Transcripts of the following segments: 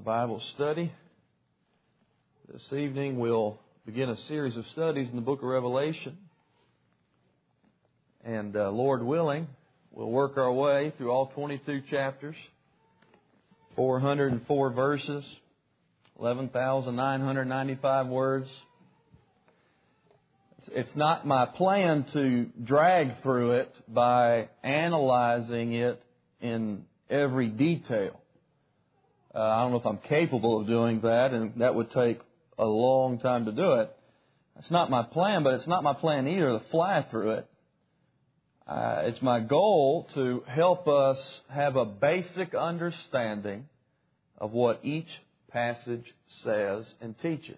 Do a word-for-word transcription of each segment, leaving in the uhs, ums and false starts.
another Bible study. This evening we'll begin a series of studies in the book of Revelation. And uh, Lord willing, we'll work our way through all twenty-two chapters, four hundred four verses, eleven thousand nine hundred ninety-five words. It's not my plan to drag through it by analyzing it in every detail. Uh, I don't know if I'm capable of doing that, and that would take a long time to do it. It's not my plan, but it's not my plan either to fly through it. Uh, it's my goal to help us have a basic understanding of what each passage says and teaches.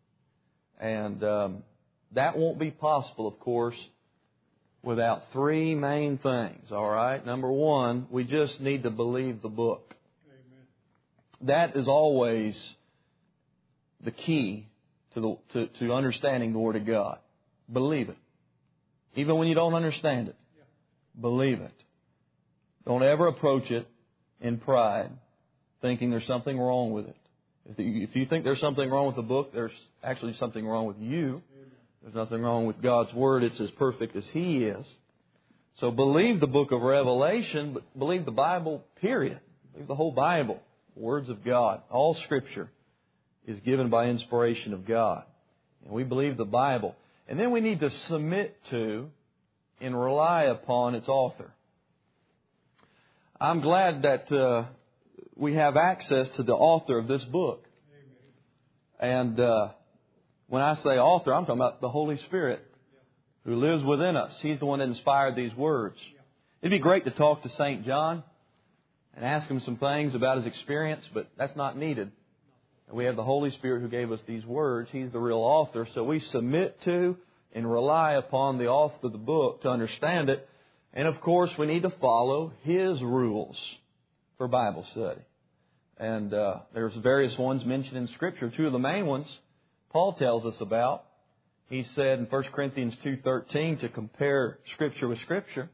And um, that won't be possible, of course, without three main things, all right? Number one, we just need to believe the book. Amen. That is always the key to, the, to, to understanding the Word of God. Believe it. Even when you don't understand it, yeah. Believe it. Don't ever approach it in pride, thinking there's something wrong with it. If you, if you think there's something wrong with the book, there's actually something wrong with you. There's nothing wrong with God's Word. It's as perfect as He is. So believe the book of Revelation, but believe the Bible, period. Believe the whole Bible, the words of God. All Scripture is given by inspiration of God. And we believe the Bible. And then we need to submit to and rely upon its author. I'm glad that uh, we have access to the author of this book. And uh, when I say author, I'm talking about the Holy Spirit who lives within us. He's the one that inspired these words. It'd be great to talk to Saint John and ask him some things about his experience, but that's not needed. We have the Holy Spirit who gave us these words. He's the real author. So we submit to and rely upon the author of the book to understand it. And of course, we need to follow His rules for Bible study. And uh, there's various ones mentioned in Scripture. Two of the main ones Paul tells us about. He said in First Corinthians two thirteen to compare Scripture with Scripture.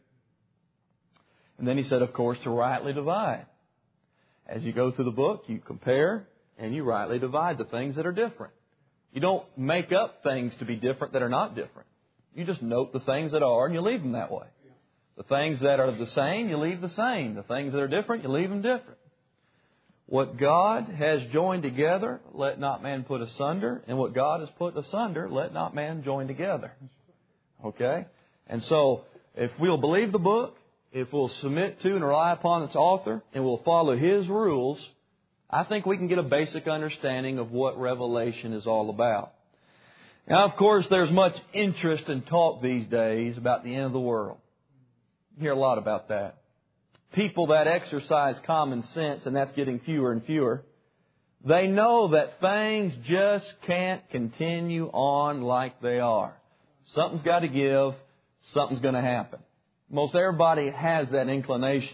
And then he said, of course, to rightly divide. As you go through the book, you compare and you rightly divide the things that are different. You don't make up things to be different that are not different. You just note the things that are and you leave them that way. The things that are the same, you leave the same. The things that are different, you leave them different. What God has joined together, let not man put asunder. And what God has put asunder, let not man join together. Okay? And so, if we'll believe the book, if we'll submit to and rely upon its author, and we'll follow His rules, I think we can get a basic understanding of what Revelation is all about. Now, of course, there's much interest and talk these days about the end of the world. You hear a lot about that. People that exercise common sense, and that's getting fewer and fewer, they know that things just can't continue on like they are. Something's got to give. Something's going to happen. Most everybody has that inclination.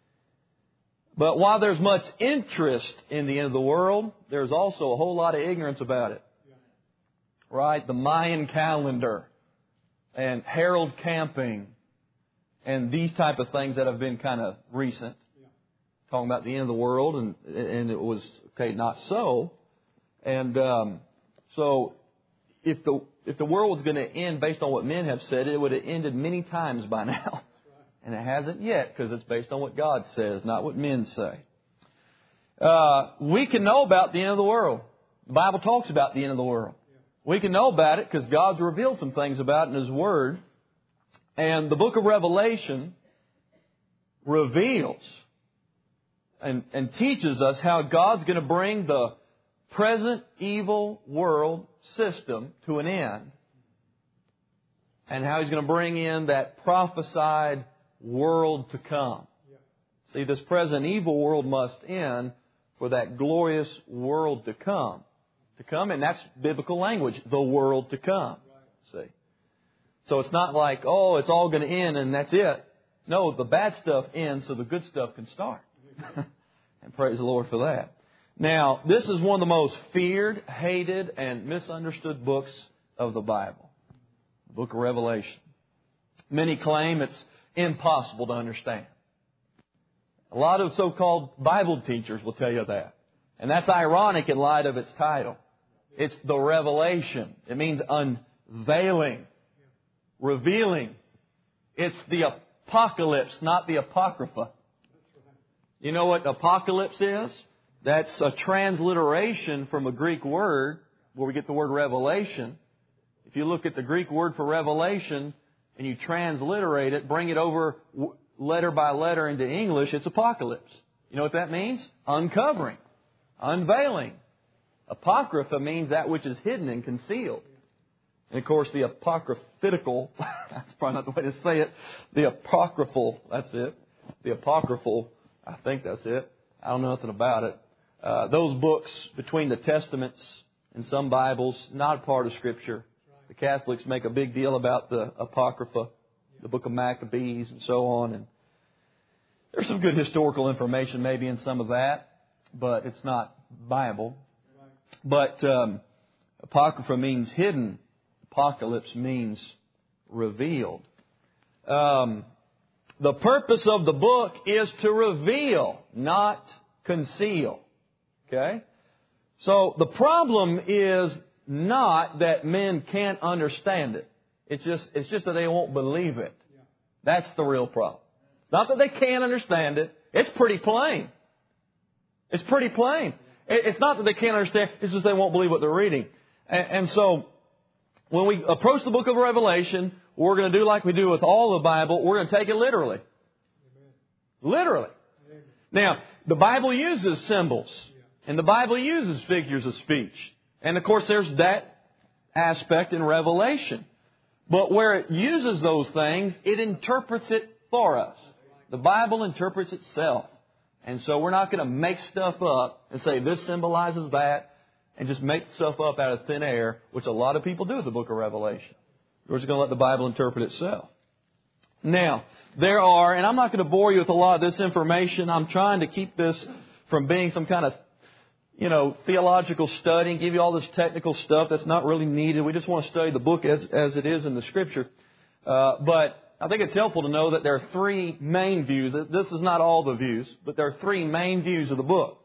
But while there's much interest in the end of the world, there's also a whole lot of ignorance about it. Right? The Mayan calendar and Harold Camping and these type of things that have been kind of recent. Talking about the end of the world, and and it was, okay, not so. And um, so if the if the world was going to end based on what men have said, it would have ended many times by now. And it hasn't yet, because it's based on what God says, not what men say. Uh, we can know about the end of the world. The Bible talks about the end of the world. We can know about it because God's revealed some things about it in His Word. And the book of Revelation reveals and, and teaches us how God's going to bring the present evil world system to an end. And how He's going to bring in that prophesied world to come. See, this present evil world must end for that glorious world to come. To come, and that's biblical language, the world to come. See? So it's not like, oh, it's all going to end and that's it. No, the bad stuff ends so the good stuff can start. And praise the Lord for that. Now, this is one of the most feared, hated, and misunderstood books of the Bible. The book of Revelation. Many claim it's impossible to understand. A lot of so-called Bible teachers will tell you that. And that's ironic in light of its title. It's the revelation. It means unveiling, revealing. It's the apocalypse, not the apocrypha. You know what apocalypse is? That's a transliteration from a Greek word where we get the word revelation. If you look at the Greek word for revelation and you transliterate it, bring it over letter by letter into English, it's apocalypse. You know what that means? Uncovering, unveiling. Apocrypha means that which is hidden and concealed. And of course, the apocryphitical, that's probably not the way to say it, the apocryphal, that's it. The apocryphal, I think that's it. I don't know nothing about it. Uh, those books between the Testaments and some Bibles, not a part of Scripture. The Catholics make a big deal about the Apocrypha, the book of Maccabees and so on. And there's some good historical information maybe in some of that, but it's not Bible. But um, Apocrypha means hidden. Apocalypse means revealed. Um, the purpose of the book is to reveal, not conceal. Okay? So the problem is not that men can't understand it. It's just, it's just that they won't believe it. That's the real problem. Not that they can't understand it. It's pretty plain. It's pretty plain. It's not that they can't understand. It's just they won't believe what they're reading. And, and so when we approach the book of Revelation, we're going to do like we do with all the Bible. We're going to take it literally. Literally. Now, the Bible uses symbols. And the Bible uses figures of speech. And of course, there's that aspect in Revelation. But where it uses those things, it interprets it for us. The Bible interprets itself. And so we're not going to make stuff up and say this symbolizes that and just make stuff up out of thin air, which a lot of people do with the book of Revelation. We're just going to let the Bible interpret itself. Now, there are, and I'm not going to bore you with a lot of this information. I'm trying to keep this from being some kind of, you know, theological study and give you all this technical stuff that's not really needed. We just want to study the book as, as it is in the Scripture. Uh, but I think it's helpful to know that there are three main views. This is not all the views, but there are three main views of the book.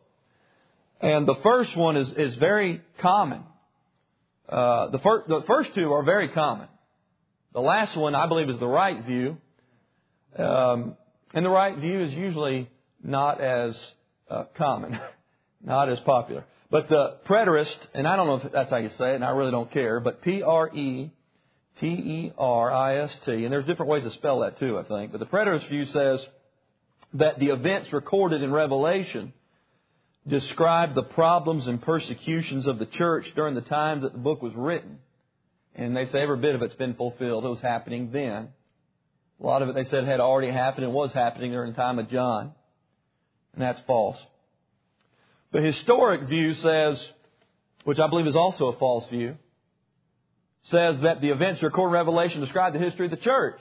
And the first one is, is very common. Uh, the, fir- the first two are very common. The last one, I believe, is the right view. Um, and the right view is usually not as uh, common, not as popular. But the preterist, and I don't know if that's how you say it, and I really don't care, but P R E T E R I S T, and there's different ways to spell that too, I think. But the preterist view says that the events recorded in Revelation describe the problems and persecutions of the church during the time that the book was written. And they say every bit of it's been fulfilled. It was happening then. A lot of it, they said, had already happened and was happening during the time of John. And that's false. The historic view says, which I believe is also a false view, says that the events recorded in Revelation describe the history of the church.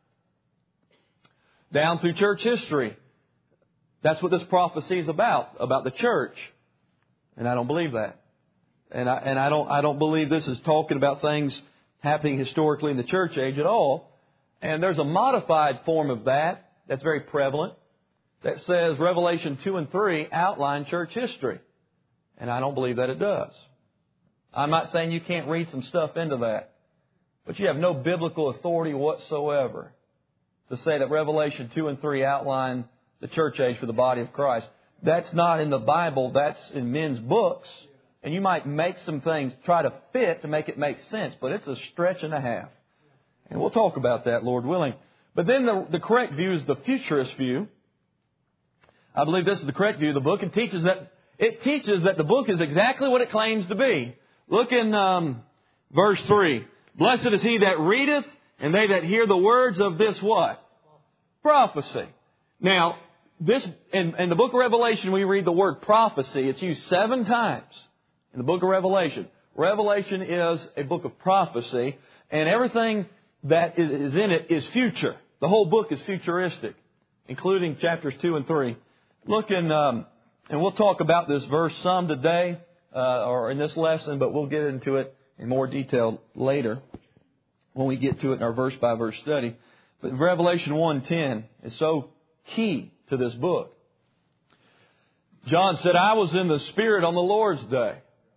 Down through church history. That's what this prophecy is about, about the church. And I don't believe that. And I, and I don't, I don't believe this is talking about things happening historically in the church age at all. And there's a modified form of that that's very prevalent that says Revelation two and three outline church history. And I don't believe that it does. I'm not saying you can't read some stuff into that. But you have no biblical authority whatsoever to say that Revelation two and three outline the church age for the body of Christ. That's not in the Bible. That's in men's books. And you might make some things, try to fit to make it make sense. But it's a stretch and a half. And we'll talk about that, Lord willing. But then the, the correct view is the futurist view. I believe this is the correct view of the book. It teaches that, it teaches that the book is exactly what it claims to be. Look in um, verse three. Blessed is he that readeth, and they that hear the words of this what? Prophecy. Now, this in, in the book of Revelation, we read the word prophecy. It's used seven times in the book of Revelation. Revelation is a book of prophecy, and everything that is in it is future. The whole book is futuristic, including chapters two and three. Look in, um, and we'll talk about this verse some today, uh, or in this lesson, but we'll get into it in more detail later when we get to it in our verse by verse study. But Revelation one ten is so key to this book. John said, I was in the Spirit on the Lord's day.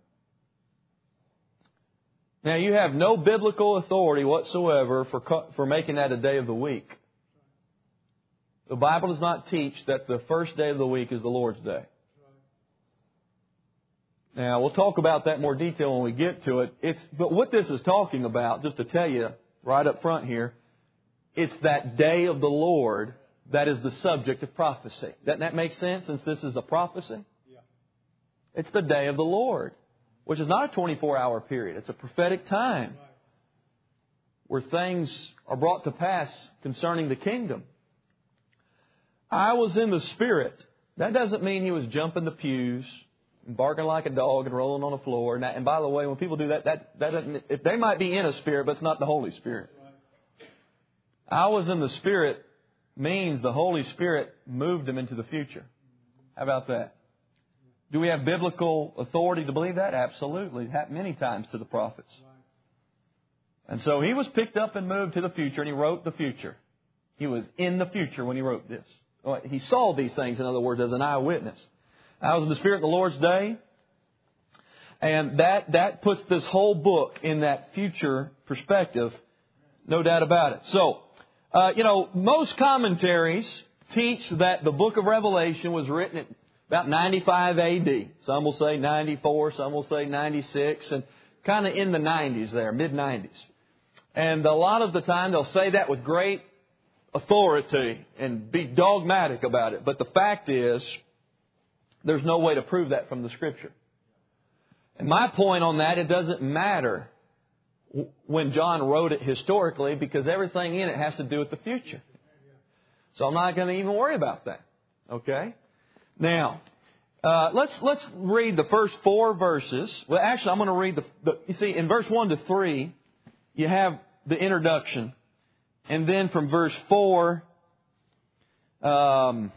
Now, you have no biblical authority whatsoever for, for making that a day of the week. The Bible does not teach that the first day of the week is the Lord's day. Now, we'll talk about that in more detail when we get to it. It's, but what this is talking about, just to tell you right up front here, it's that day of the Lord that is the subject of prophecy. Doesn't that make sense, since this is a prophecy? Yeah. It's the day of the Lord, which is not a twenty-four hour period. It's a prophetic time where things are brought to pass concerning the kingdom. I was in the Spirit. That doesn't mean he was jumping the pews and barking like a dog and rolling on the floor. And, that, and by the way, when people do that, that, that doesn't, if they might be in a spirit, but it's not the Holy Spirit. I was in the Spirit means the Holy Spirit moved him into the future. How about that? Do we have biblical authority to believe that? Absolutely. It happened many times to the prophets. And so he was picked up and moved to the future, and he wrote the future. He was in the future when he wrote this. He saw these things, in other words, as an eyewitness. I was in the Spirit in the Lord's day. And that, that puts this whole book in that future perspective. No doubt about it. So, uh, you know, most commentaries teach that the book of Revelation was written at about ninety-five A D. Some will say ninety-four, some will say ninety-six, and kind of in the nineties there, mid nineties. And a lot of the time they'll say that with great authority and be dogmatic about it. But the fact is, there's no way to prove that from the Scripture. And my point on that, it doesn't matter when John wrote it historically, because everything in it has to do with the future. So I'm not going to even worry about that. Okay? Now, uh, let's let's read the first four verses. Well, actually, I'm going to read the, the... You see, in verse one to three, you have the introduction. And then from verse four... Um,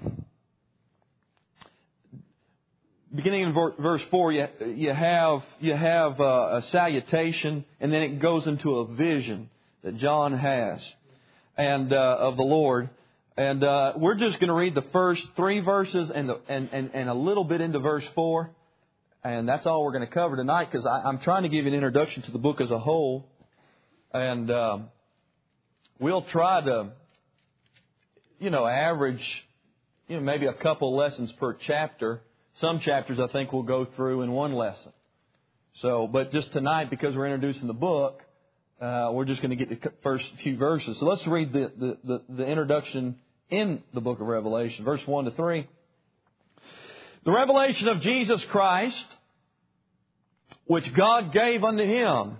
beginning in verse four, you, you have you have a, a salutation, and then it goes into a vision that John has, and uh, of the Lord. And uh, we're just going to read the first three verses and, the, and and and a little bit into verse four, and that's all we're going to cover tonight, because I'm trying to give you an introduction to the book as a whole, and um, we'll try to, you know, average, you know, maybe a couple lessons per chapter. Some chapters I think we'll go through in one lesson. So, but just tonight, because we're introducing the book, uh, we're just going to get the first few verses. So let's read the, the, the, the introduction in the book of Revelation, verse one to three. The revelation of Jesus Christ, which God gave unto Him,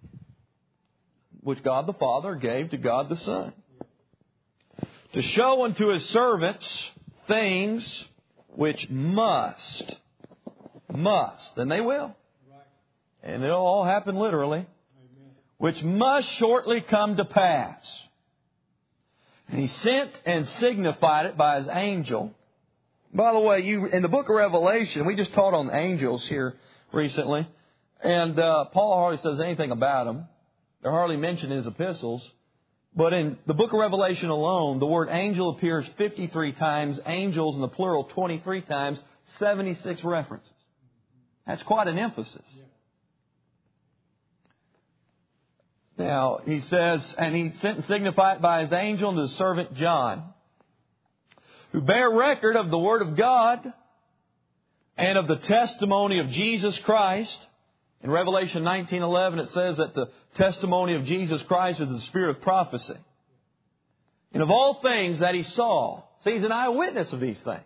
which God the Father gave to God the Son, to show unto His servants things which must, must, and they will, and it'll all happen literally, which must shortly come to pass. And He sent and signified it by His angel. By the way, you in the book of Revelation, we just taught on angels here recently, and uh, Paul hardly says anything about them. They're hardly mentioned in his epistles. But in the book of Revelation alone, the word angel appears fifty-three times, angels in the plural twenty-three times, seventy-six references. That's quite an emphasis. Now, he says, and He sent and signified by His angel unto His servant John, who bear record of the Word of God and of the testimony of Jesus Christ. In Revelation nineteen eleven, it says that the testimony of Jesus Christ is the spirit of prophecy. And of all things that he saw. See, he's an eyewitness of these things.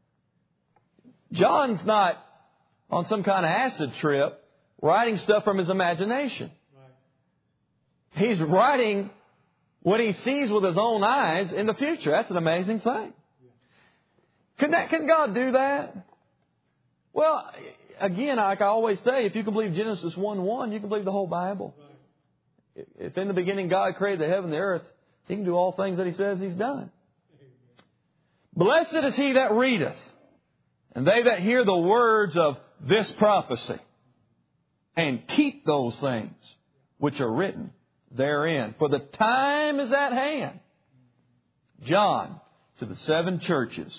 John's not on some kind of acid trip writing stuff from his imagination. He's writing what he sees with his own eyes in the future. That's an amazing thing. Can that, can God do that? Well, again, like I always say, if you can believe Genesis one one, you can believe the whole Bible. If in the beginning God created the heaven and the earth, He can do all things that He says He's done. Blessed is he that readeth, and they that hear the words of this prophecy, and keep those things which are written therein. For the time is at hand. John, to the seven churches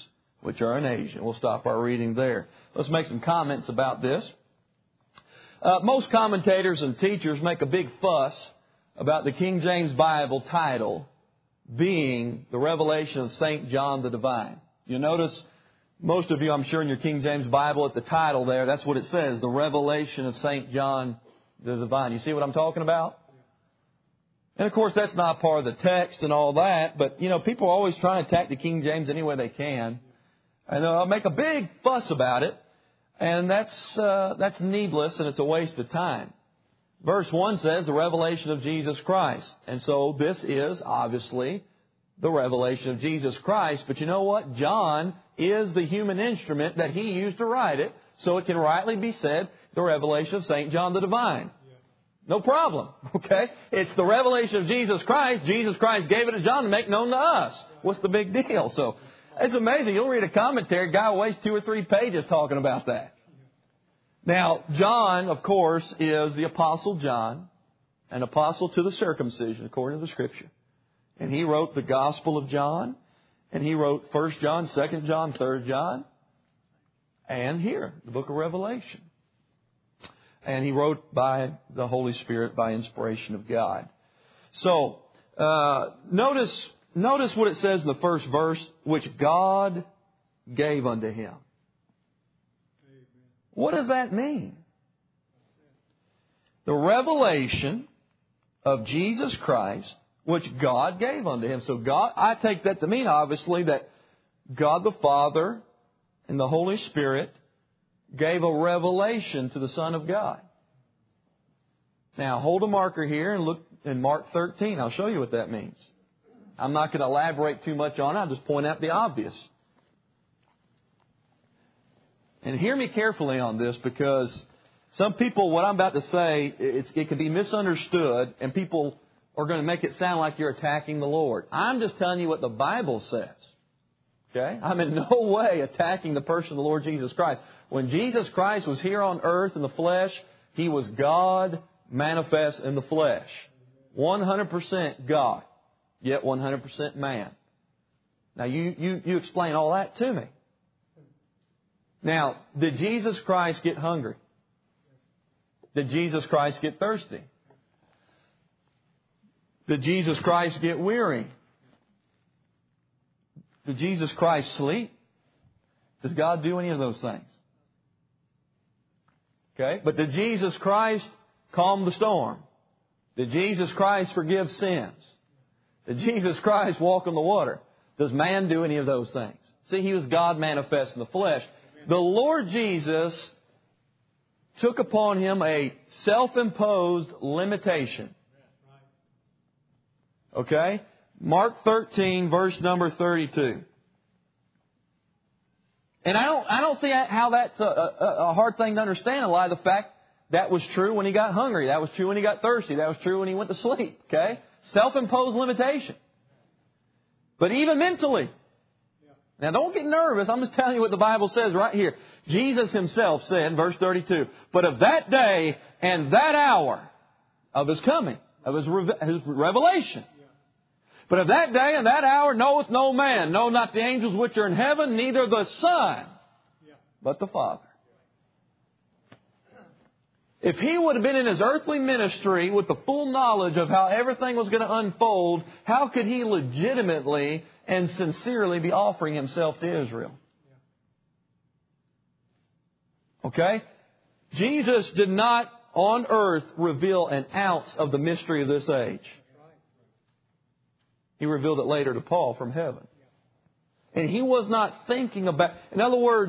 which are in Asia. We'll stop our reading there. Let's make some comments about this. Uh, most commentators and teachers make a big fuss about the King James Bible title being the revelation of Saint John the Divine. You notice, most of you, I'm sure, in your King James Bible, at the title there, that's what it says, the revelation of Saint John the Divine. You see what I'm talking about? And of course, that's not part of the text and all that, but, you know, people are always trying to attack the King James any way they can. And they'll make a big fuss about it, and that's, uh, that's needless, and it's a waste of time. Verse one says, the revelation of Jesus Christ. And so this is, obviously, the revelation of Jesus Christ. But you know what? John is the human instrument that he used to write it, so it can rightly be said, the revelation of Saint John the Divine. No problem, okay? It's the revelation of Jesus Christ. Jesus Christ gave it to John to make known to us. What's the big deal? So it's amazing. You'll read a commentary, a guy wastes two or three pages talking about that. Now, John, of course, is the Apostle John, an apostle to the circumcision, according to the Scripture. And he wrote the Gospel of John, and he wrote First John, Second John, Third John, and here, the book of Revelation. And he wrote by the Holy Spirit by inspiration of God. So, uh, notice, notice what it says in the first verse, which God gave unto him. What does that mean? The revelation of Jesus Christ, which God gave unto him. So God, I take that to mean, obviously, that God the Father and the Holy Spirit gave a revelation to the Son of God. Now, hold a marker here and look in Mark thirteen. I'll show you what that means. I'm not going to elaborate too much on it. I'll just point out the obvious. And hear me carefully on this, because some people, what I'm about to say, it's, it can be misunderstood, and people are going to make it sound like you're attacking the Lord. I'm just telling you what the Bible says. Okay? I'm in no way attacking the person of the Lord Jesus Christ. When Jesus Christ was here on earth in the flesh, He was God manifest in the flesh. one hundred percent God, yet one hundred percent man. Now, you, you, you explain all that to me. Now, did Jesus Christ get hungry? Did Jesus Christ get thirsty? Did Jesus Christ get weary? Did Jesus Christ sleep? Does God do any of those things? Okay, but did Jesus Christ calm the storm? Did Jesus Christ forgive sins? Did Jesus Christ walk on the water? Does man do any of those things? See, He was God manifest in the flesh. The Lord Jesus took upon Him a self-imposed limitation. Okay? Mark thirteen, verse number thirty-two. And I don't, I don't see how that's a, a, a hard thing to understand in light of the fact that was true when He got hungry. That was true when He got thirsty. That was true when He went to sleep. Okay? Self-imposed limitation. But even mentally. Now don't get nervous. I'm just telling you what the Bible says right here. Jesus Himself said, verse thirty-two, but of that day and that hour of His coming, of His, His revelation. But of that day and that hour knoweth no man, no, not the angels which are in heaven, neither the Son, but the Father. If He would have been in His earthly ministry with the full knowledge of how everything was going to unfold, how could He legitimately and sincerely be offering Himself to Israel? Okay? Jesus did not on earth reveal an ounce of the mystery of this age. He revealed it later to Paul from heaven. And He was not thinking about... In other words,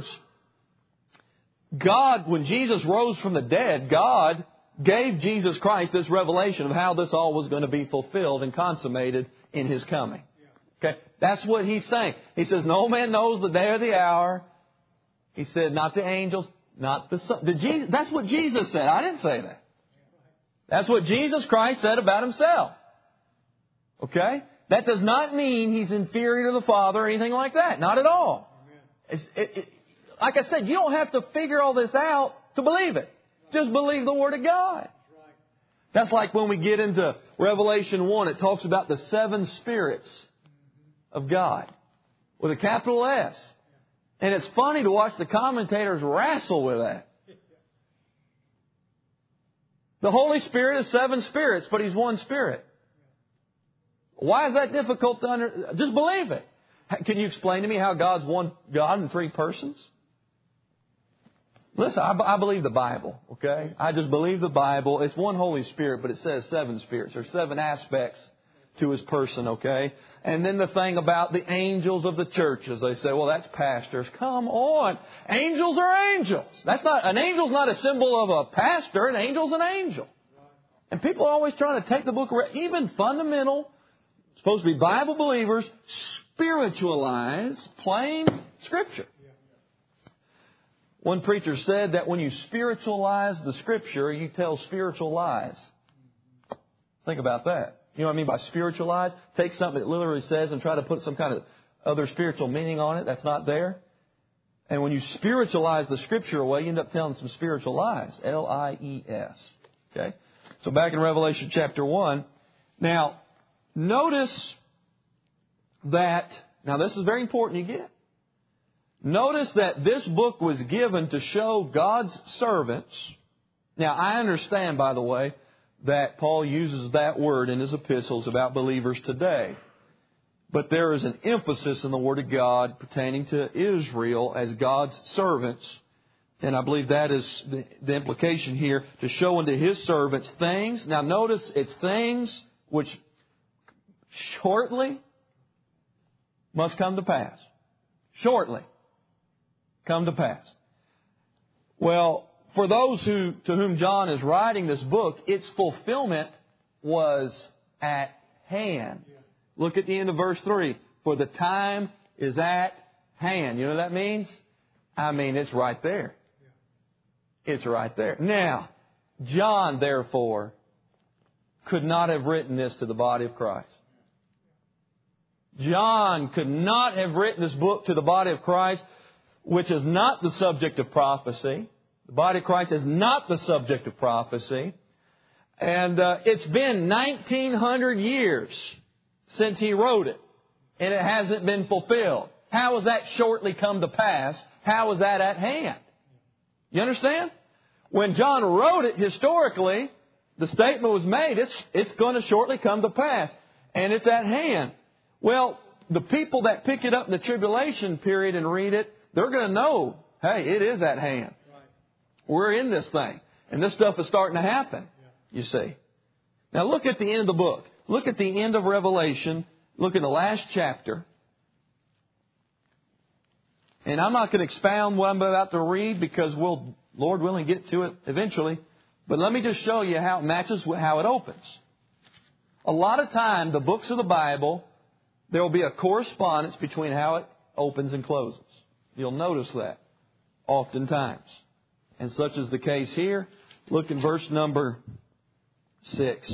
God, when Jesus rose from the dead, God gave Jesus Christ this revelation of how this all was going to be fulfilled and consummated in His coming. Okay, that's what He's saying. He says, no man knows the day or the hour. He said, not the angels, not the Son. Did Jesus, that's what Jesus said. I didn't say that. That's what Jesus Christ said about Himself. Okay? That does not mean He's inferior to the Father or anything like that. Not at all. It's, it, it, like I said, you don't have to figure all this out to believe it. Just believe the Word of God. That's like when we get into Revelation one, it talks about the seven spirits of God with a capital S. And it's funny to watch the commentators wrestle with that. The Holy Spirit is seven spirits, but He's one Spirit. Why is that difficult to understand? Just believe it. Can you explain to me how God's one God in three persons? Listen, I, I believe the Bible, okay? I just believe the Bible. It's one Holy Spirit, but it says seven spirits. There's seven aspects to His person, okay? And then the thing about the angels of the churches, they say, well, that's pastors. Come on. Angels are angels. That's not, an angel's not a symbol of a pastor. An angel's an angel. And people are always trying to take the book, even fundamental, supposed to be Bible believers, spiritualize plain Scripture. One preacher said that when you spiritualize the Scripture, you tell spiritual lies. Think about that. You know what I mean by spiritualize? Take something that literally says and try to put some kind of other spiritual meaning on it that's not there. And when you spiritualize the Scripture away, you end up telling some spiritual lies. L I E S. Okay? So back in Revelation chapter one. Now, notice that, now this is very important you get. Notice that this book was given to show God's servants. Now, I understand, by the way, that Paul uses that word in his epistles about believers today. But there is an emphasis in the Word of God pertaining to Israel as God's servants. And I believe that is the, the implication here, to show unto His servants things. Now, notice it's things which shortly must come to pass. Shortly come to pass. Well, for those who to whom John is writing this book, its fulfillment was at hand. Look at the end of verse three. For the time is at hand. You know what that means? I mean, it's right there. It's right there. Now, John, therefore, could not have written this to the body of Christ. John could not have written this book to the body of Christ, which is not the subject of prophecy. The body of Christ is not the subject of prophecy. And uh, it's been nineteen hundred years since he wrote it, and it hasn't been fulfilled. How has that shortly come to pass? How is that at hand? You understand? When John wrote it historically, the statement was made, it's, it's going to shortly come to pass, and it's at hand. Well, the people that pick it up in the tribulation period and read it, they're going to know, hey, it is at hand. We're in this thing. And this stuff is starting to happen, you see. Now look at the end of the book. Look at the end of Revelation. Look at the last chapter. And I'm not going to expound what I'm about to read because we'll, Lord willing, get to it eventually. But let me just show you how it matches with how it opens. A lot of time, the books of the Bible, there will be a correspondence between how it opens and closes. You'll notice that oftentimes. And such is the case here. Look in verse number six.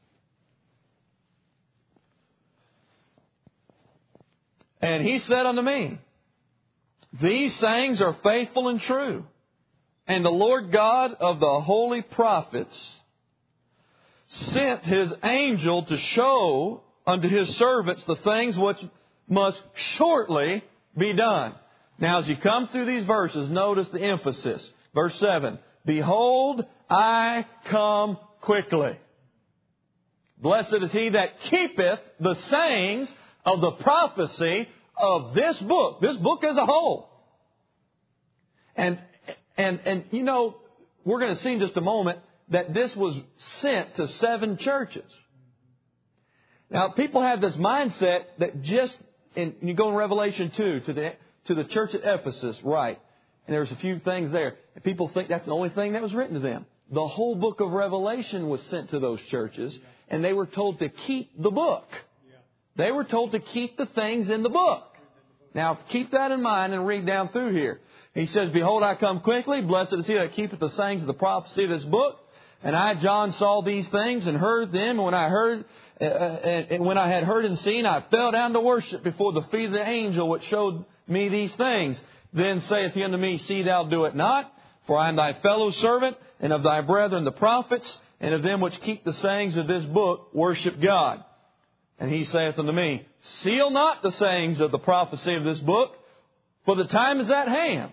And he said unto me, these sayings are faithful and true. And the Lord God of the holy prophets sent His angel to show unto His servants the things which must shortly be done. Now, as you come through these verses, notice the emphasis. Verse seven, behold, I come quickly. Blessed is he that keepeth the sayings of the prophecy of this book. This book as a whole. And, and, and you know, we're going to see in just a moment that this was sent to seven churches. Now, people have this mindset that just, in, you go in Revelation two to the, to the church at Ephesus, right. And there's a few things there. And people think that's the only thing that was written to them. The whole book of Revelation was sent to those churches, and they were told to keep the book. They were told to keep the things in the book. Now, keep that in mind and read down through here. He says, behold, I come quickly. Blessed is he that keepeth the sayings of the prophecy of this book. And I, John, saw these things and heard them. And when I heard, uh, and when I had heard and seen, I fell down to worship before the feet of the angel which showed me these things. Then saith he unto me, see thou do it not, for I am thy fellow servant, and of thy brethren the prophets, and of them which keep the sayings of this book, worship God. And he saith unto me, seal not the sayings of the prophecy of this book, for the time is at hand.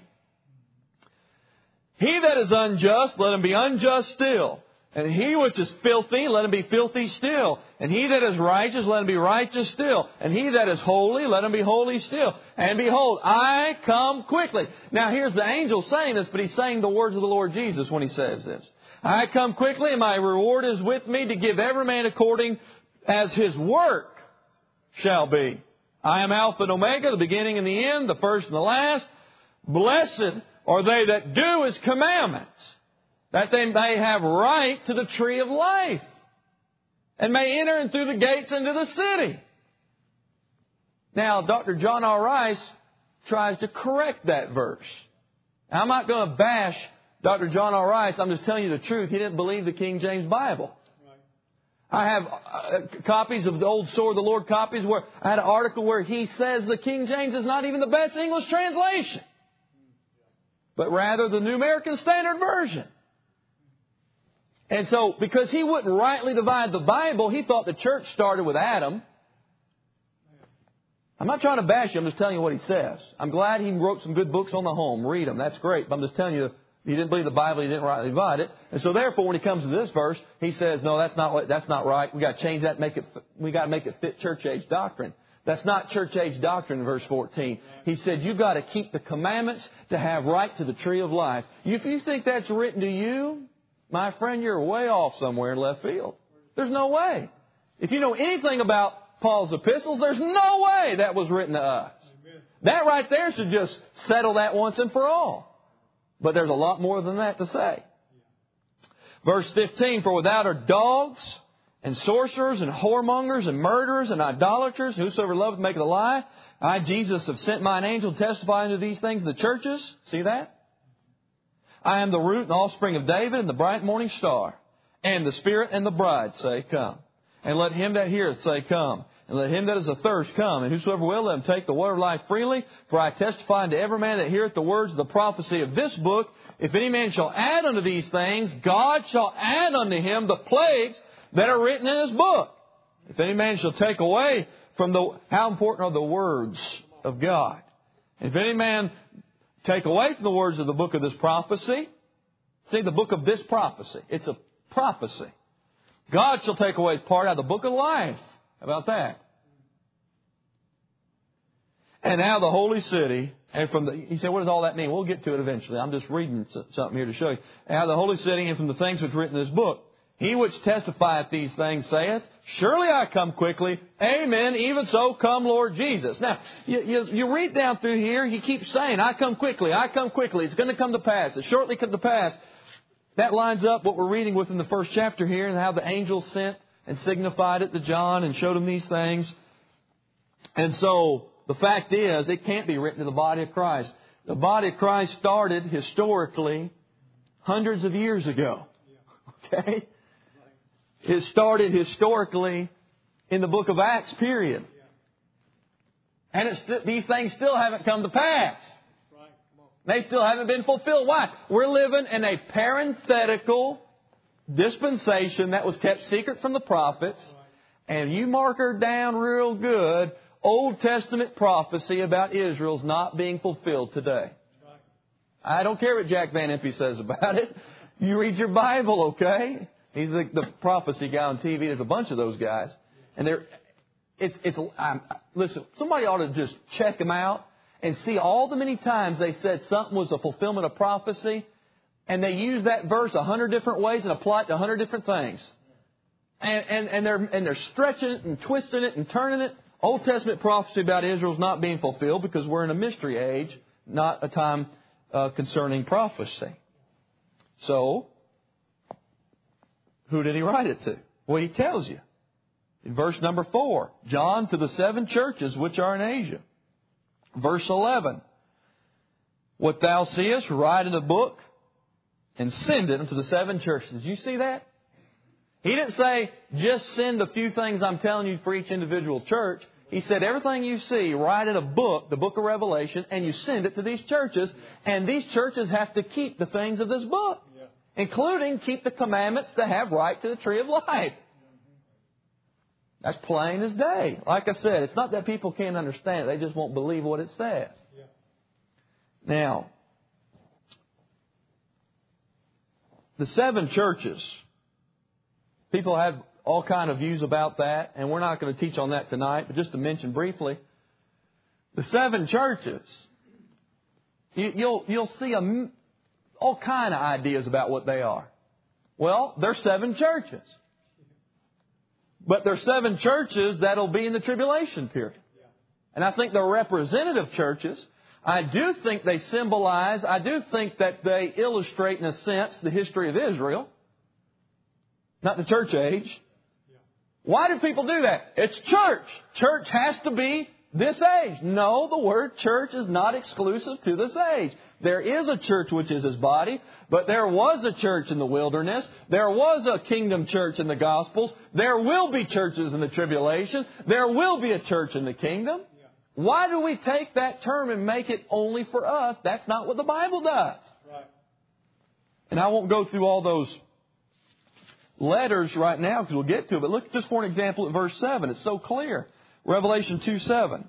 He that is unjust, let him be unjust still. And he which is filthy, let him be filthy still. And he that is righteous, let him be righteous still. And he that is holy, let him be holy still. And behold, I come quickly. Now here's the angel saying this, but he's saying the words of the Lord Jesus when he says this. I come quickly, and my reward is with me to give every man according as his work shall be. I am Alpha and Omega, the beginning and the end, the first and the last. Blessed are they that do his commandments, that they may have right to the tree of life, and may enter in through the gates into the city. Now, Doctor John R. Rice tries to correct that verse. Now, I'm not going to bash Doctor John R. Rice. I'm just telling you the truth. He didn't believe the King James Bible. I have uh, copies of the Old Sword of the Lord copies where I had an article where he says the King James is not even the best English translation, but rather the New American Standard Version. And so, because he wouldn't rightly divide the Bible, he thought the church started with Adam. I'm not trying to bash you, I'm just telling you what he says. I'm glad he wrote some good books on the home. Read them, that's great. But I'm just telling you, he didn't believe the Bible, he didn't rightly divide it. And so therefore, when he comes to this verse, he says, no, that's not what, that's not right. We got to change that, make it, we got to make it fit church age doctrine. That's not church age doctrine in verse fourteen. He said, you've got to keep the commandments to have right to the tree of life. If you think that's written to you, my friend, you're way off somewhere in left field. There's no way. If you know anything about Paul's epistles, there's no way that was written to us. Amen. That right there should just settle that once and for all. But there's a lot more than that to say. Verse fifteen, for without are dogs and sorcerers and whoremongers and murderers and idolaters, whosoever loveth maketh a lie. I, Jesus, have sent mine angel to testify unto these things in the churches. See that? I am the root and offspring of David and the bright morning star. And the Spirit and the bride say, come. And let him that heareth say, come. And let him that is athirst come. And whosoever will, let him take the water of life freely. For I testify unto every man that heareth the words of the prophecy of this book. If any man shall add unto these things, God shall add unto him the plagues that are written in his book. If any man shall take away from the... How important are the words of God? If any man take away from the words of the book of this prophecy... See, the book of this prophecy. It's a prophecy. God shall take away his part out of the book of life. How about that? And now the holy city, and from the, he said, what does all that mean? We'll get to it eventually. I'm just reading something here to show you. And now the holy city, and from the things which are written in this book, he which testifieth these things saith, surely I come quickly. Amen. Even so come Lord Jesus. Now, you, you, you read down through here, he keeps saying, I come quickly, I come quickly. It's going to come to pass. It's shortly come to pass. That lines up what we're reading within the first chapter here and how the angel sent and signified it to John and showed him these things. And so the fact is, it can't be written to the body of Christ. The body of Christ started historically hundreds of years ago. Okay? It started historically in the book of Acts, period. And it's st- these things still haven't come to pass. They still haven't been fulfilled. Why? We're living in a parenthetical dispensation that was kept secret from the prophets. And you mark her down real good, Old Testament prophecy about Israel's not being fulfilled today. I don't care what Jack Van Impe says about it. You read your Bible, okay? He's the, the prophecy guy on T V. There's a bunch of those guys. And they're, it's, it's, um, listen, somebody ought to just check them out and see all the many times they said something was a fulfillment of prophecy. And they use that verse a hundred different ways and apply it to a hundred different things. And, and, and, they're, and they're stretching it and twisting it and turning it. Old Testament prophecy about Israel's not being fulfilled because we're in a mystery age, not a time uh, concerning prophecy. So, who did he write it to? Well, he tells you. In verse number four, John to the seven churches which are in Asia. Verse eleven, what thou seest, write in a book and send it unto the seven churches. Did you see that? He didn't say, just send a few things I'm telling you for each individual church. He said, everything you see, write in a book, the book of Revelation, and you send it to these churches. And these churches have to keep the things of this book, including keep the commandments to have right to the tree of life. That's plain as day. Like I said, it's not that people can't understand it. They just won't believe what it says. Now, the seven churches, people have all kind of views about that, and we're not going to teach on that tonight, but just to mention briefly, the seven churches, you, you'll you'll see a, all kind of ideas about what they are. Well, they're seven churches. But they're seven churches that'll be in the tribulation period. And I think they're representative churches. I do think they symbolize, I do think that they illustrate in a sense the history of Israel. Not the church age. Why do people do that? It's church. Church has to be this age. No, the word church is not exclusive to this age. There is a church which is His body, but there was a church in the wilderness. There was a kingdom church in the Gospels. There will be churches in the tribulation. There will be a church in the kingdom. Why do we take that term and make it only for us? That's not what the Bible does. Right. And I won't go through all those letters right now because we'll get to it. But look just for an example at verse seven. It's so clear. Revelation two seven.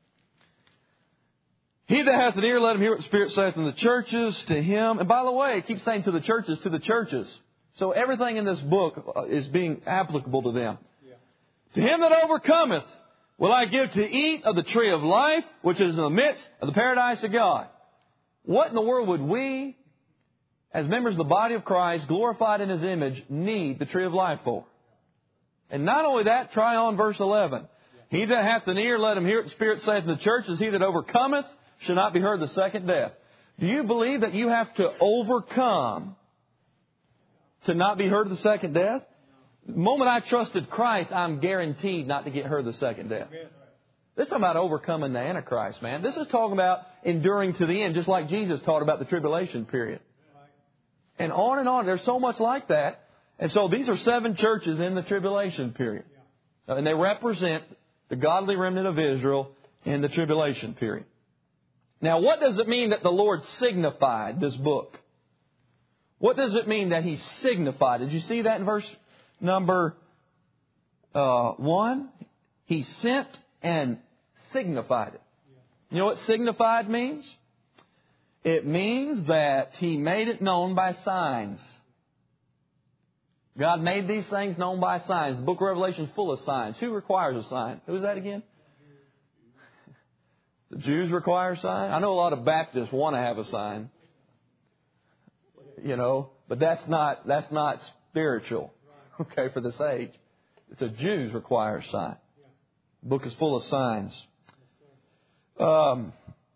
He that hath an ear, let him hear what the Spirit saith in the churches to him. And by the way, it keeps saying to the churches, to the churches. So everything in this book is being applicable to them. Yeah. To him that overcometh will I give to eat of the tree of life, which is in the midst of the paradise of God. What in the world would we, as members of the body of Christ, glorified in His image, need the tree of life for? And not only that, try on verse eleven. He that hath an ear, let him hear what the Spirit saith in the churches. He that overcometh shall not be heard the second death. Do you believe that you have to overcome to not be heard of the second death? The moment I trusted Christ, I'm guaranteed not to get heard the second death. This is talking about overcoming the Antichrist, man. This is talking about enduring to the end, just like Jesus taught about the tribulation period. And on and on. There's so much like that. And so these are seven churches in the tribulation period. And they represent the godly remnant of Israel in the tribulation period. Now, what does it mean that the Lord signified this book? What does it mean that He signified? Did you see that in verse number uh, one? He sent and signified it. You know what signified means? It means that He made it known by signs. God made these things known by signs. The book of Revelation is full of signs. Who requires a sign? Who is that again? The Jews require a sign. I know a lot of Baptists want to have a sign. You know, but that's not that's not spiritual. Okay, for this age. It's a Jews require a sign. The book is full of signs. Um,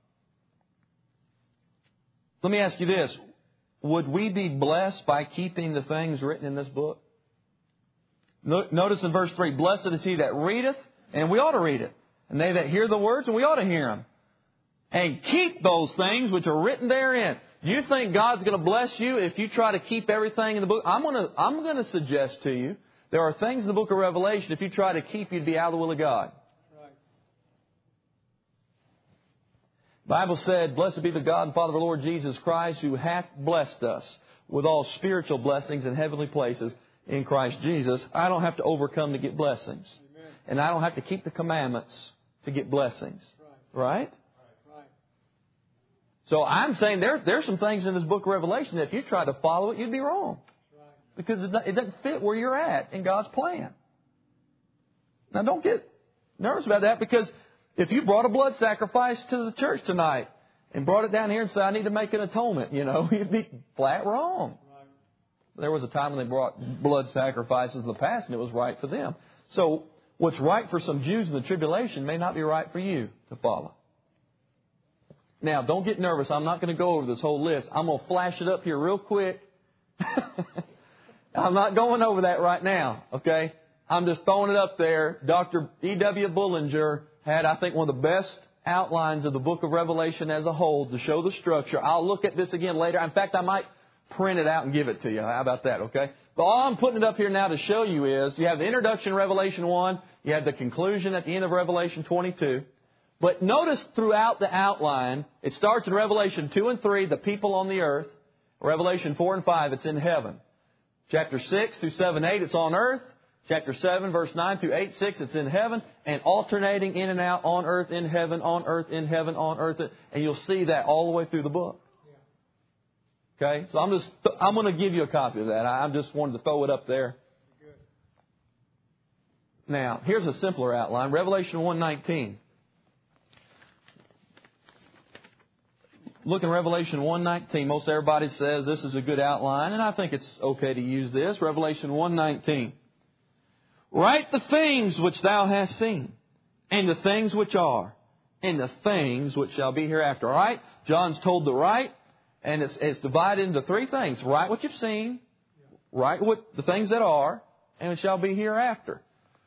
let me ask you this. Would we be blessed by keeping the things written in this book? Notice in verse three, blessed is he that readeth, and we ought to read it. And they that hear the words, and we ought to hear them. And keep those things which are written therein. You think God's going to bless you if you try to keep everything in the book? I'm going to, I'm going to suggest to you, there are things in the book of Revelation, if you try to keep, you'd be out of the will of God. The Bible said, blessed be the God and Father of our Lord Jesus Christ, who hath blessed us with all spiritual blessings in heavenly places in Christ Jesus. I don't have to overcome to get blessings. Amen. And I don't have to keep the commandments to get blessings. Right? Right? Right. So I'm saying there, there's some things in this book of Revelation that if you try to follow it, you'd be wrong. Right. Because it doesn't fit where you're at in God's plan. Now don't get nervous about that, because if you brought a blood sacrifice to the church tonight and brought it down here and said, I need to make an atonement, you know, you'd be flat wrong. Right. There was a time when they brought blood sacrifices in the past and it was right for them. So what's right for some Jews in the tribulation may not be right for you to follow. Now, don't get nervous. I'm not going to go over this whole list. I'm going to flash it up here real quick. I'm not going over that right now, okay? I'm just throwing it up there. Doctor E W Bullinger had, I think, one of the best outlines of the book of Revelation as a whole to show the structure. I'll look at this again later. In fact, I might print it out and give it to you. How about that, okay? But all I'm putting it up here now to show you is you have the introduction in Revelation one. You have the conclusion at the end of Revelation twenty-two. But notice throughout the outline, it starts in Revelation two and three, the people on the earth. Revelation four and five, it's in heaven. Chapter six through seven, eight, it's on earth. Chapter seven, verse nine through eight, six, it's in heaven and alternating in and out, on earth, in heaven, on earth, in heaven, on earth. And you'll see that all the way through the book. Okay? So I'm just, I'm going to give you a copy of that. I just wanted to throw it up there. Now, here's a simpler outline. Revelation one nineteen. Look in Revelation one nineteen. Most everybody says this is a good outline, and I think it's okay to use this. Revelation one nineteen. Write the things which thou hast seen, and the things which are, and the things which shall be hereafter. All right? John's told to write, and it's, it's divided into three things. Write what you've seen, write what the things that are, and it shall be hereafter.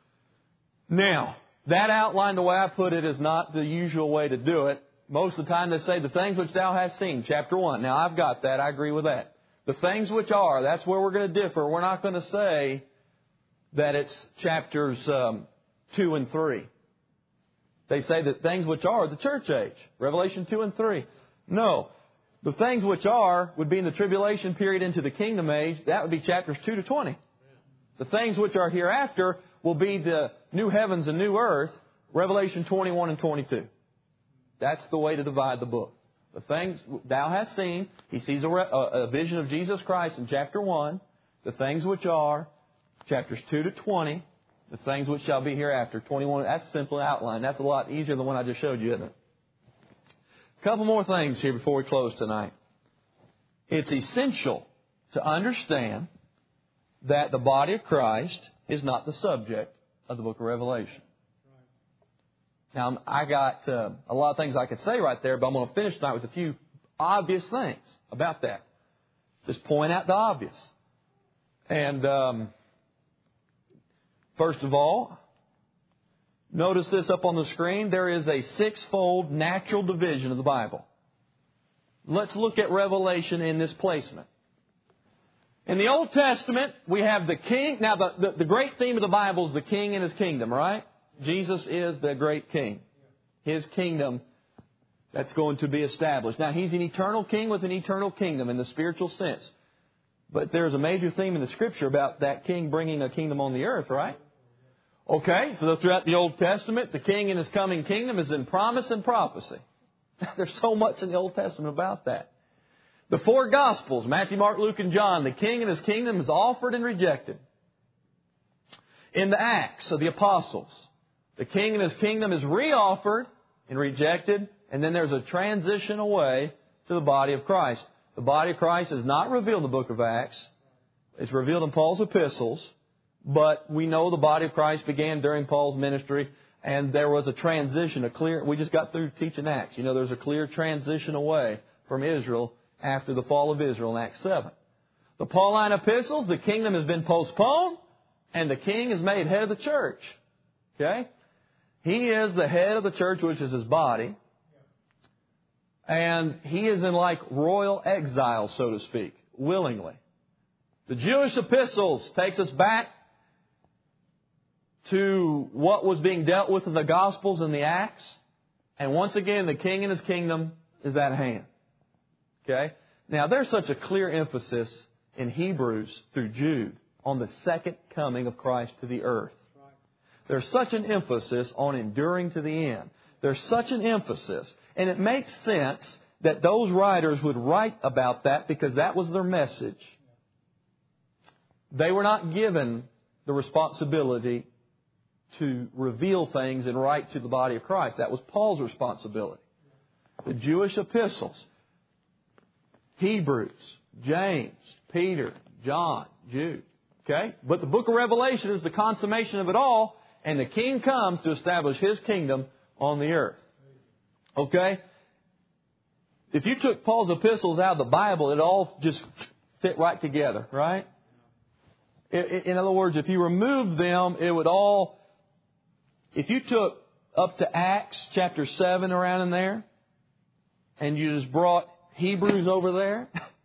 Now, that outline, the way I put it, is not the usual way to do it. Most of the time they say, the things which thou hast seen, chapter one. Now, I've got that. I agree with that. The things which are, that's where we're going to differ. We're not going to say that it's chapters um, two and three. They say that things which are the church age. Revelation two and three. No. The things which are would be in the tribulation period into the kingdom age. That would be chapters two to twenty. The things which are hereafter will be the new heavens and new earth. Revelation twenty-one and twenty-two. That's the way to divide the book. The things thou hast seen. He sees a, a vision of Jesus Christ in chapter one. The things which are, chapters two to twenty. The things which shall be hereafter, twenty-one. That's a simple outline. That's a lot easier than the one I just showed you, isn't it? A couple more things here before we close tonight. It's essential to understand that the body of Christ is not the subject of the book of Revelation. Now, I got uh, a lot of things I could say right there, but I'm going to finish tonight with a few obvious things about that. Just point out the obvious. And um, first of all, notice this up on the screen. There is a sixfold natural division of the Bible. Let's look at Revelation in this placement. In the Old Testament, we have the king. Now, the, the, the great theme of the Bible is the king and his kingdom, right? Jesus is the great king. His kingdom that's going to be established. Now, He's an eternal king with an eternal kingdom in the spiritual sense. But there's a major theme in the Scripture about that king bringing a kingdom on the earth, right? Okay, so throughout the Old Testament, the king and his coming kingdom is in promise and prophecy. There's so much in the Old Testament about that. The four Gospels, Matthew, Mark, Luke, and John, the king and his kingdom is offered and rejected. In the Acts of the Apostles, the king and his kingdom is re-offered and rejected, and then there's a transition away to the body of Christ. The body of Christ is not revealed in the book of Acts. It's revealed in Paul's epistles, but we know the body of Christ began during Paul's ministry, and there was a transition, a clear, we just got through teaching Acts. You know, there's a clear transition away from Israel after the fall of Israel in Acts seven. The Pauline epistles, the kingdom has been postponed, and the king is made head of the church. Okay? He is the head of the church, which is his body. And he is in like royal exile, so to speak, willingly. The Jewish epistles takes us back to what was being dealt with in the Gospels and the Acts. And once again, the king and his kingdom is at hand. Okay? Now, there's such a clear emphasis in Hebrews through Jude on the second coming of Christ to the earth. There's such an emphasis on enduring to the end. There's such an emphasis. And it makes sense that those writers would write about that because that was their message. They were not given the responsibility to reveal things and write to the body of Christ. That was Paul's responsibility. The Jewish epistles, Hebrews, James, Peter, John, Jude. Okay? But the book of Revelation is the consummation of it all. And the king comes to establish his kingdom on the earth. Okay? If you took Paul's epistles out of the Bible, it all just fit right together, right? In other words, if you removed them, it would all... If you took up to Acts chapter seven around in there, and you just brought Hebrews over there,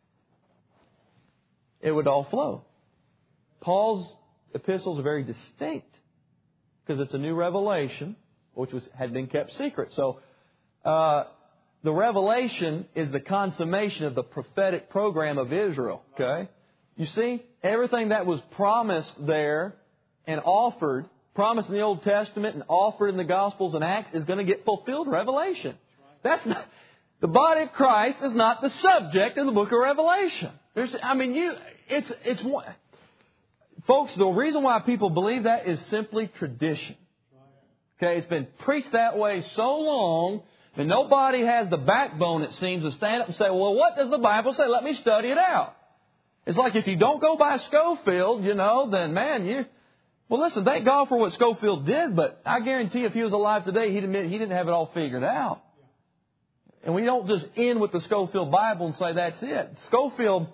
it would all flow. Paul's epistles are very distinct because it's a new revelation, which was had been kept secret. So uh, the revelation is the consummation of the prophetic program of Israel. Okay, you see, everything that was promised there and offered, promised in the Old Testament and offered in the Gospels and Acts is going to get fulfilled in Revelation. That's not, the body of Christ is not the subject of the book of Revelation. There's, I mean, you, it's, it's one. Folks, the reason why people believe that is simply tradition. Okay, it's been preached that way so long, and nobody has the backbone, it seems, to stand up and say, well, what does the Bible say? Let me study it out. It's like if you don't go by Schofield, you know, then, man, you... Well, listen, thank God for what Schofield did, but I guarantee if he was alive today, he'd admit he didn't have it all figured out. And we don't just end with the Schofield Bible and say that's it. Schofield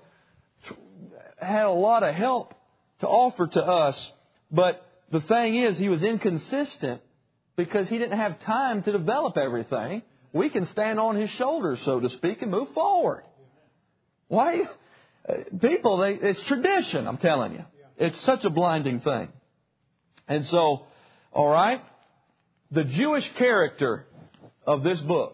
had a lot of help to offer to us, but the thing is, he was inconsistent because he didn't have time to develop everything. We can stand on his shoulders, so to speak, and move forward. Why? People, they, it's tradition, I'm telling you. It's such a blinding thing. And so, all right, the Jewish character of this book.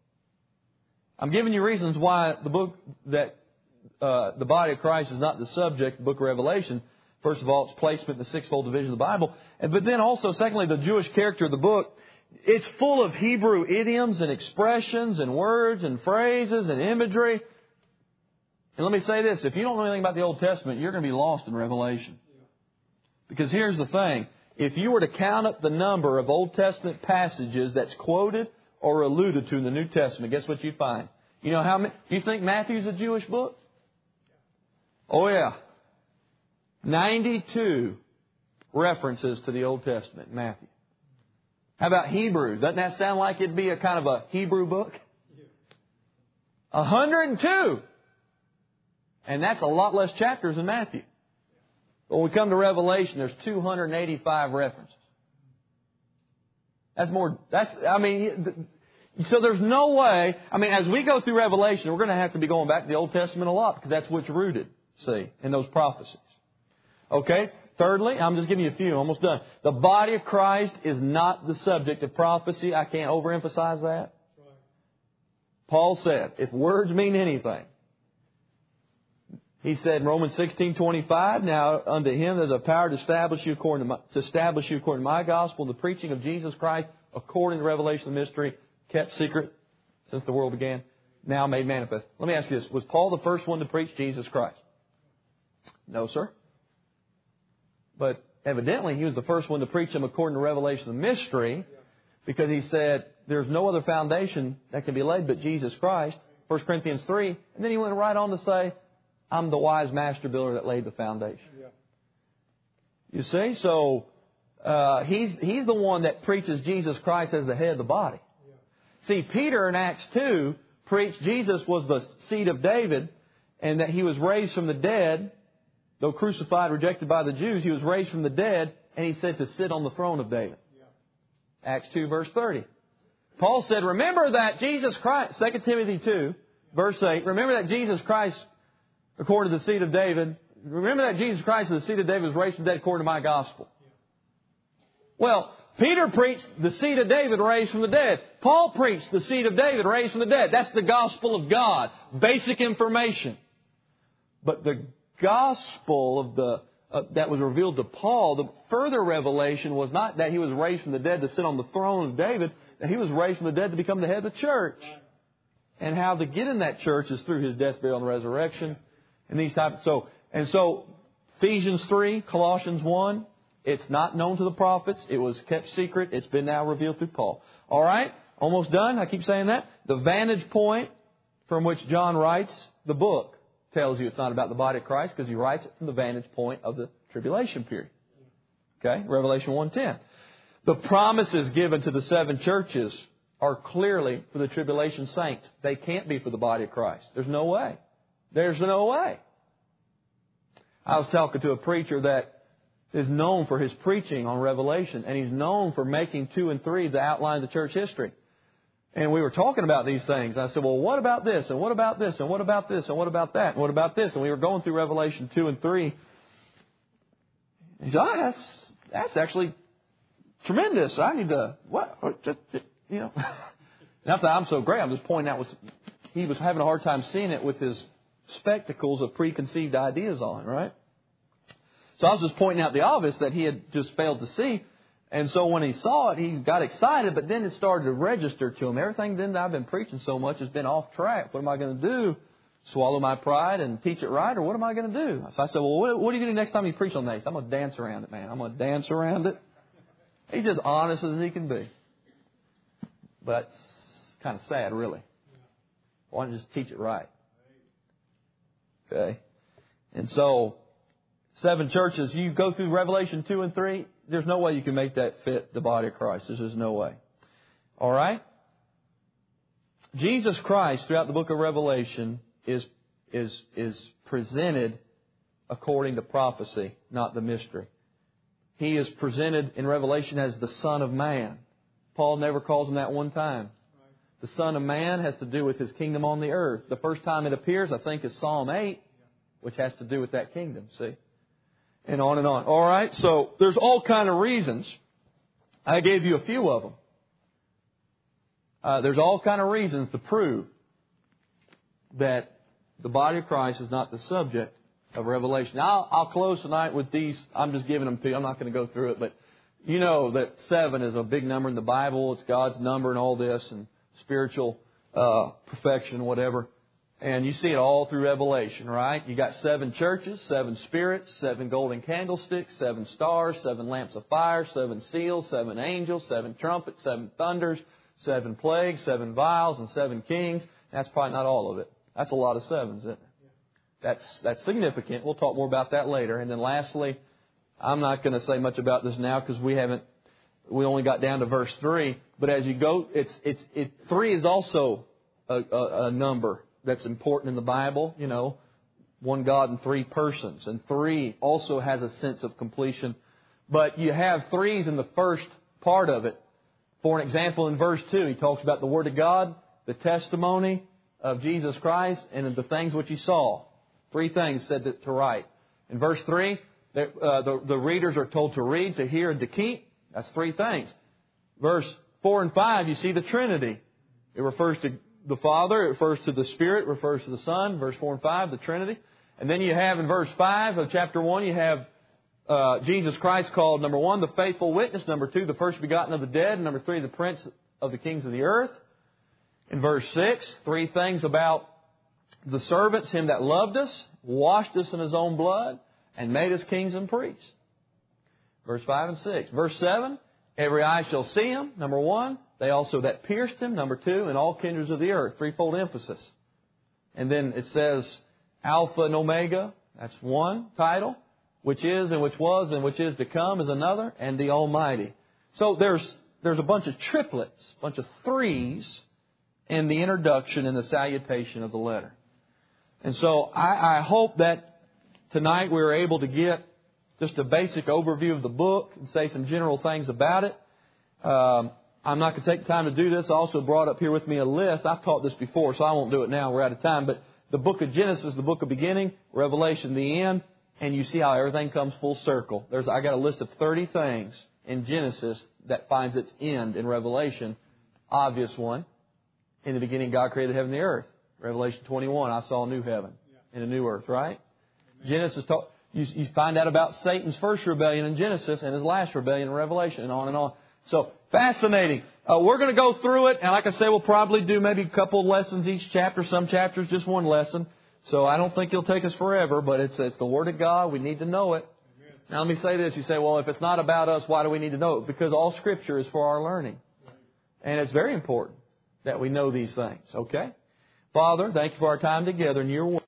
I'm giving you reasons why the book that uh, the body of Christ is not the subject of the book of Revelation. First of all, its placement in the sixfold division of the Bible. And, but then also, secondly, the Jewish character of the book. It's full of Hebrew idioms and expressions and words and phrases and imagery. And let me say this. If you don't know anything about the Old Testament, you're going to be lost in Revelation. Because here's the thing. If you were to count up the number of Old Testament passages that's quoted or alluded to in the New Testament, guess what you'd find? You know how many? Do you think Matthew's a Jewish book? Oh, yeah. ninety-two references to the Old Testament in Matthew. How about Hebrews? Doesn't that sound like it'd be a kind of a Hebrew book? one hundred two. And that's a lot less chapters than Matthew. When we come to Revelation, there's two hundred eighty-five references. That's more, that's, I mean, so there's no way, I mean, as we go through Revelation, we're going to have to be going back to the Old Testament a lot because that's what's rooted, see, in those prophecies. Okay? Thirdly, I'm just giving you a few, almost done. The body of Christ is not the subject of prophecy. I can't overemphasize that. Paul said, if words mean anything, he said in Romans sixteen twenty-five, now unto him there's a power to establish you according to my, to establish you according to my gospel, the preaching of Jesus Christ according to the revelation of the mystery, kept secret since the world began, now made manifest. Let me ask you this. Was Paul the first one to preach Jesus Christ? No, sir. But evidently he was the first one to preach him according to the revelation of the mystery, because he said there's no other foundation that can be laid but Jesus Christ, First Corinthians three. And then he went right on to say, I'm the wise master builder that laid the foundation. Yeah. You see? So uh, he's he's the one that preaches Jesus Christ as the head of the body. Yeah. See, Peter in Acts two preached Jesus was the seed of David and that he was raised from the dead. Though crucified, rejected by the Jews, he was raised from the dead, and he said to sit on the throne of David. Yeah. Acts two, verse thirty. Paul said, remember that Jesus Christ, Second Timothy two, verse eight, remember that Jesus Christ, according to the seed of David, remember that Jesus Christ, the seed of David, was raised from the dead according to my gospel. Well, Peter preached the seed of David raised from the dead. Paul preached the seed of David raised from the dead. That's the gospel of God. Basic information. But the gospel of the uh, that was revealed to Paul, the further revelation was not that he was raised from the dead to sit on the throne of David, that he was raised from the dead to become the head of the church. And how to get in that church is through his death, burial, and resurrection. And these types. So and so, Ephesians three, Colossians one. It's not known to the prophets. It was kept secret. It's been now revealed through Paul. All right, almost done. I keep saying that. The vantage point from which John writes the book tells you it's not about the body of Christ, because he writes it from the vantage point of the tribulation period. Okay, Revelation one ten. The promises given to the seven churches are clearly for the tribulation saints. They can't be for the body of Christ. There's no way. There's no way. I was talking to a preacher that is known for his preaching on Revelation, and he's known for making two and three the outline of the church history. And we were talking about these things. I said, well, what about this? And what about this? And what about this? And what about that? And what about this? And we were going through Revelation two and three. He said, oh, that's, that's actually tremendous. I need to, what? Just, you know. Not that I'm so great. I'm just pointing out what he was having a hard time seeing it with his spectacles of preconceived ideas on, right? So I was just pointing out the obvious that he had just failed to see. And so when he saw it, he got excited, but then it started to register to him. Everything then that I've been preaching so much has been off track. What am I going to do? Swallow my pride and teach it right, or what am I going to do? So I said, well, what, what are you going to do next time you preach on that? He said, I'm going to dance around it, man. I'm going to dance around it. He's just honest as he can be. But it's kind of sad, really. Why don't you just teach it right? Okay. And so, seven churches, you go through Revelation two and three, there's no way you can make that fit the body of Christ. There's just no way. All right? Jesus Christ, throughout the book of Revelation, is, is, is presented according to prophecy, not the mystery. He is presented in Revelation as the Son of Man. Paul never calls Him that one time. The Son of Man has to do with His kingdom on the earth. The first time it appears, I think, is Psalm eight, which has to do with that kingdom, see? And on and on. All right, so there's all kind of reasons. I gave you a few of them. Uh, there's all kind of reasons to prove that the body of Christ is not the subject of Revelation. Now, I'll, I'll close tonight with these. I'm just giving them to you. I'm not going to go through it, but you know that seven is a big number in the Bible. It's God's number and all this, and spiritual uh, perfection, whatever. And you see it all through Revelation, right? You got seven churches, seven spirits, seven golden candlesticks, seven stars, seven lamps of fire, seven seals, seven angels, seven trumpets, seven thunders, seven plagues, seven vials, and seven kings. That's probably not all of it. That's a lot of sevens, isn't it? That's, that's significant. We'll talk more about that later. And then lastly, I'm not going to say much about this now because we haven't, we only got down to verse three. But as you go, it's, it's, it, three is also a, a, a number that's important in the Bible, you know, one God in three persons. And three also has a sense of completion. But you have threes in the first part of it. For an example, in verse two, he talks about the Word of God, the testimony of Jesus Christ, and the things which He saw. Three things said to write. In verse three, the, uh, the, the readers are told to read, to hear, and to keep. That's three things. Verse four and five, you see the Trinity. It refers to the Father, it refers to the Spirit, it refers to the Son. Verse four and five, the Trinity. And then you have in verse five of chapter one, you have uh, Jesus Christ called, number one, the faithful witness. Number two, the first begotten of the dead. And number three, the Prince of the kings of the earth. In verse six, three things about the servants, Him that loved us, washed us in His own blood, and made us kings and priests. Verse five and six. Verse seven, every eye shall see Him. Number one, they also that pierced Him. Number two, and all kindreds of the earth. Threefold emphasis. And then it says Alpha and Omega. That's one title. Which is and which was and which is to come is another. And the Almighty. So there's there's a bunch of triplets, a bunch of threes in the introduction and the salutation of the letter. And so I, I hope that tonight we were able to get just a basic overview of the book and say some general things about it. Um, I'm not going to take the time to do this. I also brought up here with me a list. I've taught this before, so I won't do it now. We're out of time. But the book of Genesis, the book of beginning, Revelation, the end, and you see how everything comes full circle. There's I got a list of thirty things in Genesis that finds its end in Revelation. Obvious one. In the beginning, God created heaven and the earth. Revelation twenty-one, I saw a new heaven and a new earth, right? Amen. Genesis, talk, you, you find out about Satan's first rebellion in Genesis and his last rebellion in Revelation, and on and on. So, fascinating. Uh, we're going to go through it, and like I say, we'll probably do maybe a couple of lessons each chapter. Some chapters, just one lesson. So I don't think it'll take us forever, but it's, it's the Word of God. We need to know it. Amen. Now, let me say this. You say, well, if it's not about us, why do we need to know it? Because all Scripture is for our learning. And it's very important that we know these things, okay? Father, thank you for our time together in your word.